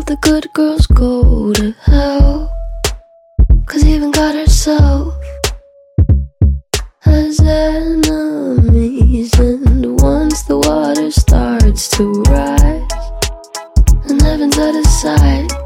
all the good girls go to hell, 'cause even God herself has enemies. And once the water starts to rise and heaven's out of sight,